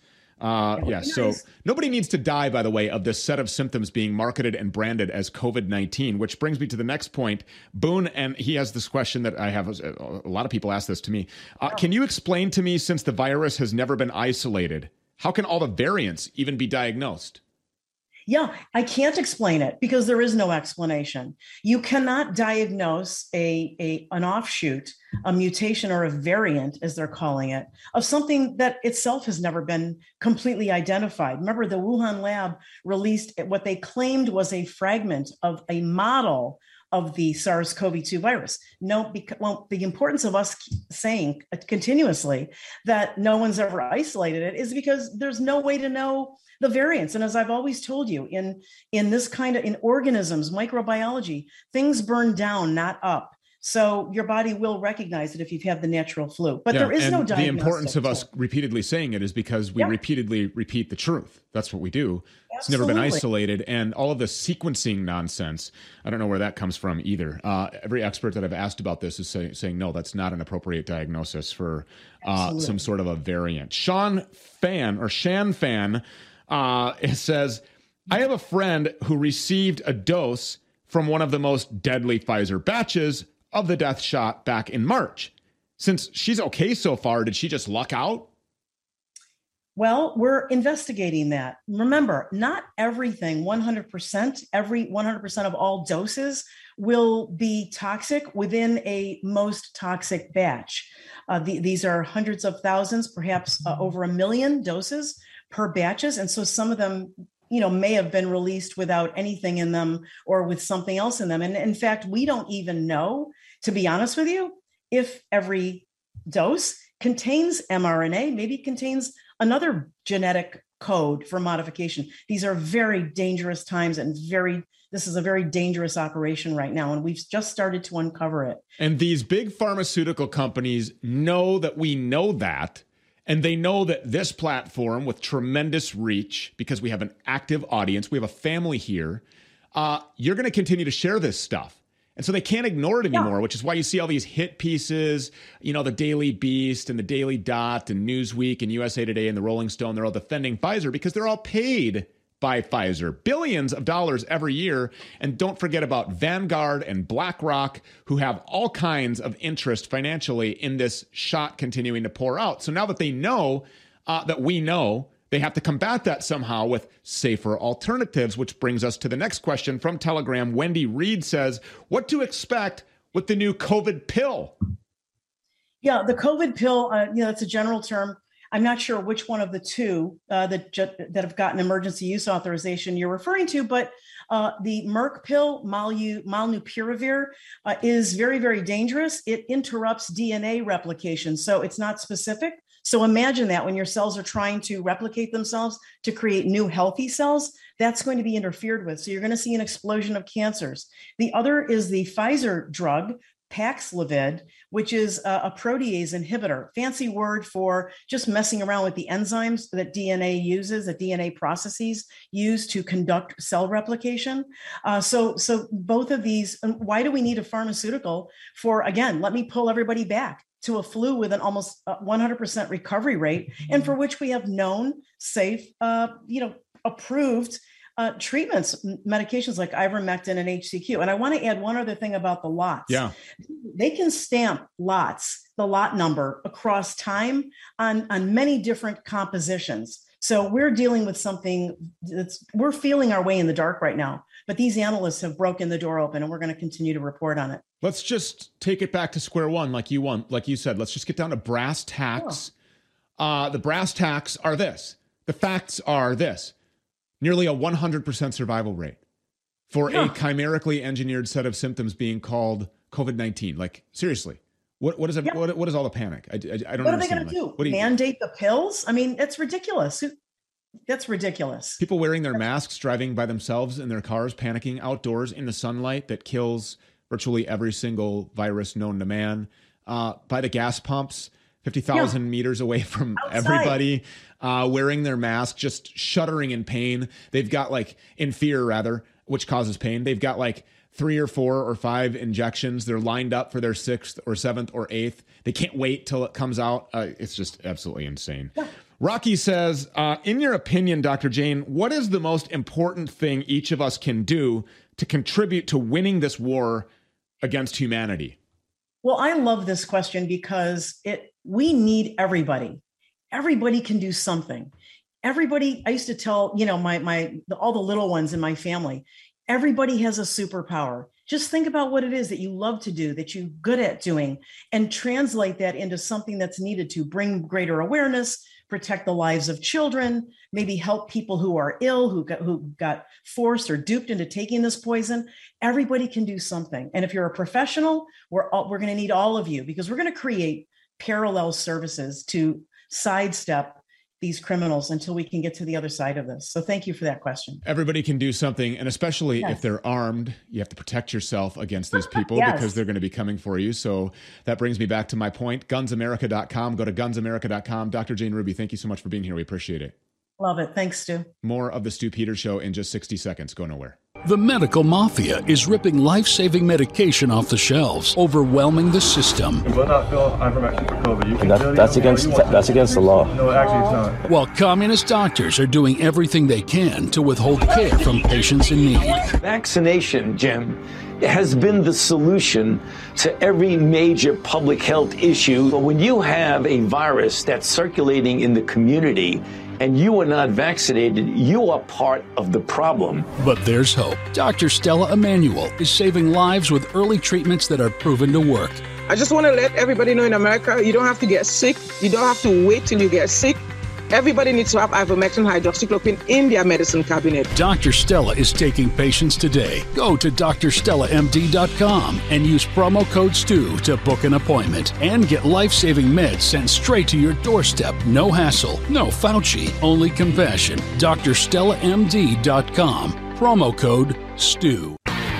So nobody needs to die, by the way, of this set of symptoms being marketed and branded as COVID-19, which brings me to the next point. Boone, and he has this question that I have. A lot of people ask this to me. Can you explain to me, since the virus has never been isolated, how can all the variants even be diagnosed? Yeah, I can't explain it because there is no explanation. You cannot diagnose an offshoot, a mutation or a variant, as they're calling it, of something that itself has never been completely identified. Remember, the Wuhan lab released what they claimed was a fragment of a model of the SARS-CoV-2 virus. The importance of us saying continuously that no one's ever isolated it is because there's no way to know the variants. And as I've always told you, in this kind of, in organisms, microbiology, things burn down, not up. So your body will recognize it if you've had the natural flu. But there is no diagnostic. The importance of us repeatedly saying it is because we repeatedly repeat the truth. That's what we do. Absolutely. It's never been isolated. And all of the sequencing nonsense, I don't know where that comes from either. Every expert that I've asked about this is saying, no, that's not an appropriate diagnosis for some sort of a variant. Shan Fan says, I have a friend who received a dose from one of the most deadly Pfizer batches of the death shot back in March. Since she's okay so far, did she just luck out? Well, we're investigating that. Remember, not everything, 100% of all doses will be toxic within a most toxic batch. These are hundreds of thousands, perhaps over 1 million doses per batches. And so some of them, may have been released without anything in them or with something else in them. And in fact, we don't even know, to be honest with you, if every dose contains mRNA, maybe contains another genetic code for modification. These are very dangerous times and this is a very dangerous operation right now. And we've just started to uncover it. And these big pharmaceutical companies know that we know that. And they know that this platform with tremendous reach, because we have an active audience, we have a family here, you're going to continue to share this stuff. And so they can't ignore it anymore, which is why you see all these hit pieces, the Daily Beast and the Daily Dot and Newsweek and USA Today and the Rolling Stone. They're all defending Pfizer because they're all paid by Pfizer, billions of dollars every year. And don't forget about Vanguard and BlackRock, who have all kinds of interest financially in this shot continuing to pour out. So now that they know that we know, they have to combat that somehow with safer alternatives, which brings us to the next question from Telegram. Wendy Reed says, what to expect with the new COVID pill? Yeah, the COVID pill, it's a general term. I'm not sure which one of the two that have gotten emergency use authorization you're referring to, but the Merck pill, Molnupiravir, is very, very dangerous. It interrupts DNA replication, so it's not specific. So imagine that when your cells are trying to replicate themselves to create new healthy cells, that's going to be interfered with. So you're going to see an explosion of cancers. The other is the Pfizer drug, Paxlovid, which is a protease inhibitor, fancy word for just messing around with the enzymes that DNA uses, that DNA processes use to conduct cell replication. So both of these, why do we need a pharmaceutical for, again, let me pull everybody back to a flu with an almost 100% recovery rate, and for which we have known, safe, approved treatments, medications like ivermectin and HCQ. And I want to add one other thing about the lots. Yeah. They can stamp lots, the lot number across time on many different compositions. So we're dealing with something we're feeling our way in the dark right now, but these analysts have broken the door open and we're going to continue to report on it. Let's just take it back to square one. Like you said, let's just get down to brass tacks. The brass tacks are this. The facts are this. Nearly a 100% survival rate for a chimerically engineered set of symptoms being called COVID-19. Like, seriously, what is it? Yeah. What is all the panic? I don't What understand. Are they going to do? Mandate the pills? I mean, it's ridiculous. That's ridiculous. People wearing their masks, driving by themselves in their cars, panicking outdoors in the sunlight that kills virtually every single virus known to man, by the gas pumps, 50,000 meters away from everybody, wearing their mask, just shuddering in pain. They've got in fear rather, which causes pain. They've got 3 or 4 or 5 injections. They're lined up for their 6th or 7th or 8th. They can't wait till it comes out. It's just absolutely insane. Yeah. Rocky says, in your opinion, Dr. Jane, what is the most important thing each of us can do to contribute to winning this war against humanity? Well, I love this question because we need everybody. Everybody can do something. Everybody, I used to tell, all the little ones in my family, everybody has a superpower. Just think about what it is that you love to do, that you're good at doing, and translate that into something that's needed to bring greater awareness, protect the lives of children, maybe help people who are ill, who got forced or duped into taking this poison. Everybody can do something. And if you're a professional, we're going to need all of you, because we're going to create parallel services to sidestep these criminals until we can get to the other side of this. So thank you for that question. Everybody can do something, and especially if they're armed, you have to protect yourself against these people because they're going to be coming for you. So that brings me back to my point, GunsAmerica.com. Go to GunsAmerica.com. Dr. Jane Ruby, thank you so much for being here. We appreciate it. Love it. Thanks, Stu. More of the Stu Peters Show in just 60 seconds. Go nowhere. The medical mafia is ripping life-saving medication off the shelves, overwhelming the system. You will not fill ivermectin for COVID. You can that's against the law. No, actually, it's not. While communist doctors are doing everything they can to withhold care from patients in need. Vaccination, Jim, has been the solution to every major public health issue. But when you have a virus that's circulating in the community and you are not vaccinated, you are part of the problem. But there's hope. Dr. Stella Emanuel is saving lives with early treatments that are proven to work. I just want to let everybody know in America, you don't have to get sick. You don't have to wait till you get sick. Everybody needs to have ivermectin hydroxychloroquine in their medicine cabinet. Dr. Stella is taking patients today. Go to drstellamd.com and use promo code STU to book an appointment and get life-saving meds sent straight to your doorstep. No hassle, no Fauci, only compassion. drstellamd.com. Promo code STU.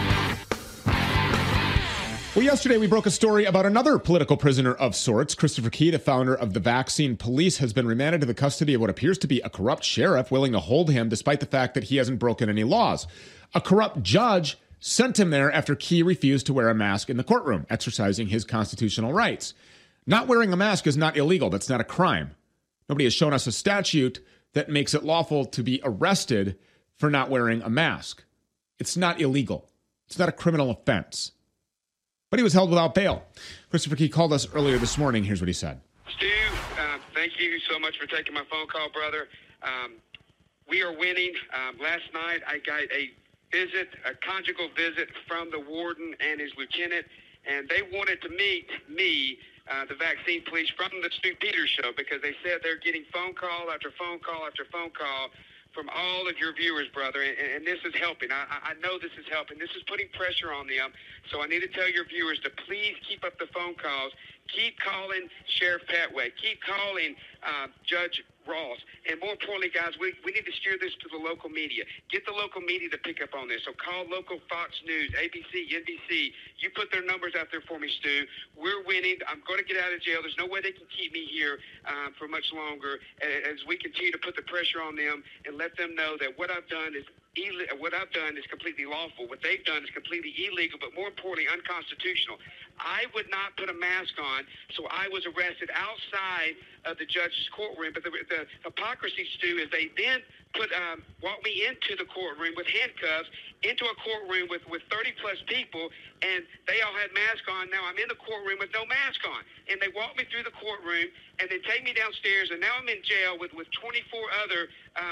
Well, yesterday we broke a story about another political prisoner of sorts. Christopher Key, the founder of the Vaccine Police, has been remanded to the custody of what appears to be a corrupt sheriff willing to hold him despite the fact that he hasn't broken any laws. A corrupt judge sent him there after Key refused to wear a mask in the courtroom, exercising his constitutional rights. Not wearing a mask is not illegal. That's not a crime. Nobody has shown us a statute that makes it lawful to be arrested for not wearing a mask. It's not illegal. It's not a criminal offense. But he was held without bail. Christopher Key called us earlier this morning. Here's what he said. Stu, thank you so much for taking my phone call, brother. We are winning. Last night I got a conjugal visit from the warden and his lieutenant, and they wanted to meet me, the Vaccine Police, from the Stu Peters Show, because they said they're getting phone call after phone call after phone call from all of your viewers, brother, and this is helping. I know this is helping. This is putting pressure on them, so I need to tell your viewers to please keep up the phone calls. Keep calling Sheriff Patway. Keep calling Judge Ross. And more importantly, guys, we need to steer this to the local media. Get the local media to pick up on this. So call local Fox News, ABC, NBC. You put their numbers out there for me, Stu. We're winning. I'm going to get out of jail. There's no way they can keep me here for much longer as we continue to put the pressure on them and let them know that what I've done is completely lawful. What they've done is completely illegal, but more importantly, unconstitutional. I would not put a mask on, so I was arrested outside of the judge's courtroom. But the hypocrisy, Stu, is they then walked me into the courtroom with handcuffs, into a courtroom with 30-plus people, and they all had masks on. Now I'm in the courtroom with no mask on. And they walked me through the courtroom and then take me downstairs, and now I'm in jail with 24 other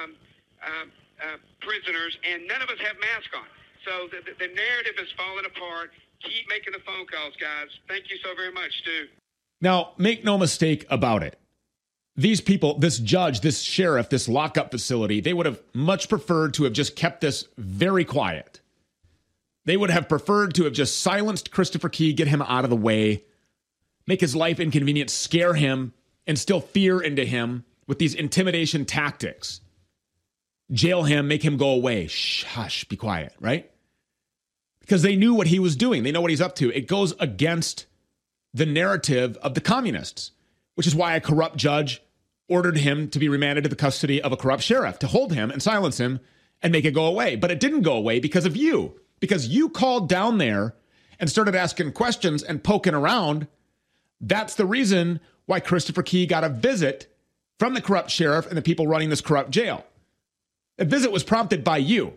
prisoners, and none of us have masks on. So the narrative is falling apart. Keep making the phone calls, guys. Thank you so very much, Stu. Now, make no mistake about it. These people, this judge, this sheriff, this lockup facility, they would have much preferred to have just kept this very quiet. They would have preferred to have just silenced Christopher Key, get him out of the way, make his life inconvenient, scare him, instill fear into him with these intimidation tactics. Jail him, make him go away. Shh, hush, be quiet, right? Because they knew what he was doing. They know what he's up to. It goes against the narrative of the communists, which is why a corrupt judge ordered him to be remanded to the custody of a corrupt sheriff, to hold him and silence him and make it go away. But it didn't go away because of you, because you called down there and started asking questions and poking around. That's the reason why Christopher Key got a visit from the corrupt sheriff and the people running this corrupt jail. The visit was prompted by you.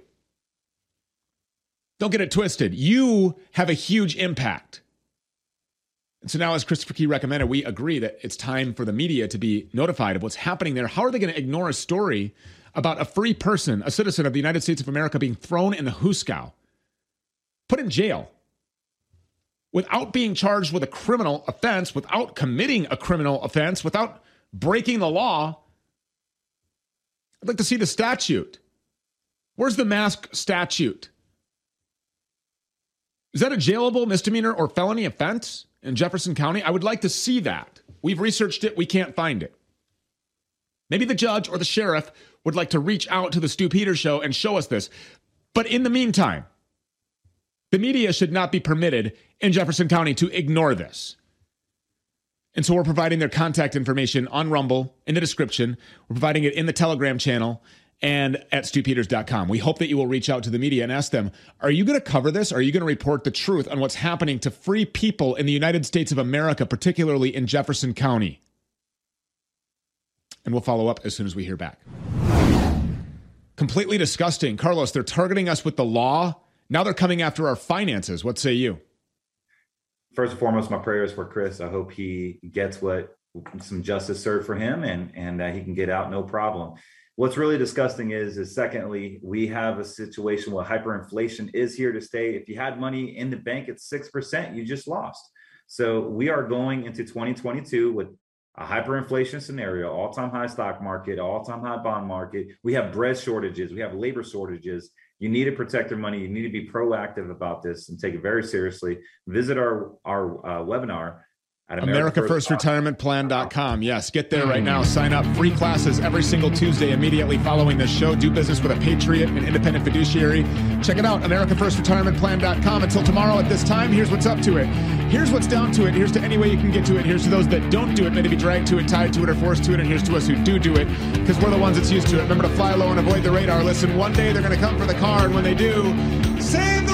Don't get it twisted. You have a huge impact. And so now, as Christopher Key recommended, we agree that it's time for the media to be notified of what's happening there. How are they going to ignore a story about a free person, a citizen of the United States of America, being thrown in the hoosegow, put in jail, without being charged with a criminal offense, without committing a criminal offense, without breaking the law? I'd like to see the statute. Where's the mask statute? Is that a jailable misdemeanor or felony offense in Jefferson County? I would like to see that. We've researched it. We can't find it. Maybe the judge or the sheriff would like to reach out to the Stu Peters Show and show us this. But in the meantime, the media should not be permitted in Jefferson County to ignore this. And so we're providing their contact information on Rumble in the description. We're providing it in the Telegram channel and at stupeters.com. We hope that you will reach out to the media and ask them, are you going to cover this? Are you going to report the truth on what's happening to free people in the United States of America, particularly in Jefferson County? And we'll follow up as soon as we hear back. Completely disgusting. Carlos, they're targeting us with the law. Now they're coming after our finances. What say you? First and foremost, my prayers for Chris. I hope he gets some justice served for him and he can get out no problem. What's really disgusting is secondly, we have a situation where hyperinflation is here to stay. If you had money in the bank at 6%, you just lost. So we are going into 2022 with a hyperinflation scenario, all-time high stock market, all-time high bond market. We have bread shortages. We have labor shortages. You need to protect your money. You need to be proactive about this and take it very seriously. Visit our webinar at AmericaFirstRetirementPlan.com. Yes, get there right now. Sign up. Free classes every single Tuesday immediately following this show. Do business with a patriot and independent fiduciary. Check it out, AmericaFirstRetirementPlan.com. Until tomorrow at this time, here's what's up to it. Here's what's down to it. Here's to any way you can get to it. Here's to those that don't do it, maybe be dragged to it, tied to it, or forced to it. And here's to us who do it, because we're the ones that's used to it. Remember to fly low and avoid the radar. Listen, one day they're going to come for the car, and when they do, save